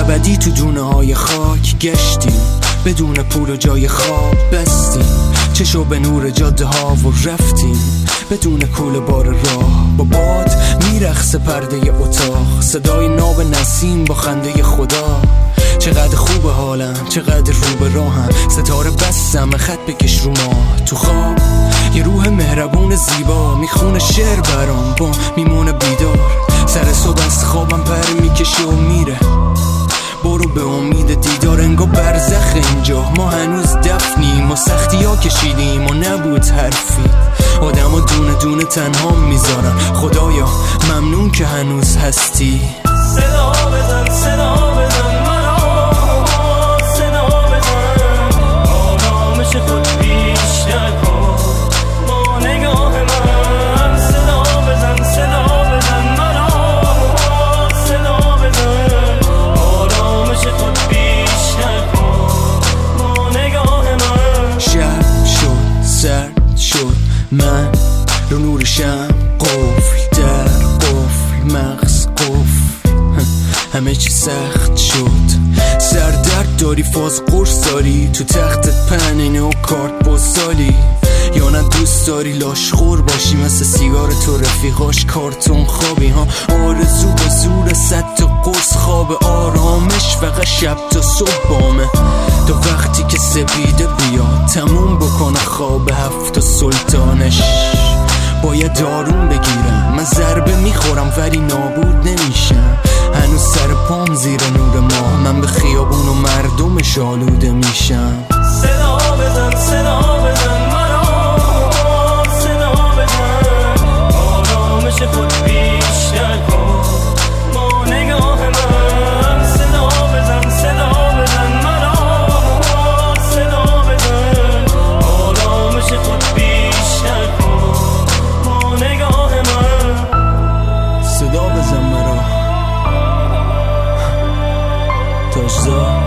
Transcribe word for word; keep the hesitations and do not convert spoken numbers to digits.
ابدی تو دونه های خاک گشتیم، بدون پول و جای خواب بستیم چشو به نور جاده ها و رفتیم بدون کوله بار راه. با باد میرقصه پرده اتاق، صدای ناب نسیم با خنده خدا. چقدر خوب حالم، چقدر رو به راهم، ستاره بستم خط بکش رو ما. تو خواب یه روح مهربون زیبا میخونه شعر برام، با میمونه بیدار. سر صبح از خوابم پر میکشه و میره، برو به امید دیدار. انگار برزخ اینجا، ما هنوز دفنیم و سختی ها کشیدیم و نبود حرفی. آدم ها دونه دونه تنها میذارن، خدایا ممنون که هنوز هستی. صدا بزن صدا بزن مرا، صدا بزن آرامش خود بیش نکن با نگاه من. صدا بزن صدا بزن مرا، صدا بزن آرامش خود بیش نکن با نگاه من. شب شد سرد شد، من رو نور شم قفل در قفل، مغز قفل، همه چی سخت شد. سردرد داری، فاز قرص داری، تو تختت پنینه و کارت بزالی. یا نه دوست داری لاشخور باشی مثل سیگار تو رفیقاش کارتون خوابی ها. آرزو به زور صد تا قرص، خواب آرامش فقط شب تا صبح بامه. تا وقتی که سپیده بیاد تموم بکنه خواب هفت سلطانش. باید دارون بگیرم، من ضربه میخورم ولی نابود نمیشم. هنوز سر پام زیر نور ماه، من به خیابون و مردمش آلوده میشم. صدا بزن صدا بزن مرا، صدا بزن آرامش خود بیش نکن با نگاه من. صدا بزن صدا بزن مرا، صدا بزن آرامش خود بیش نکن با نگاه من. صدا بزن مرا تاجزا.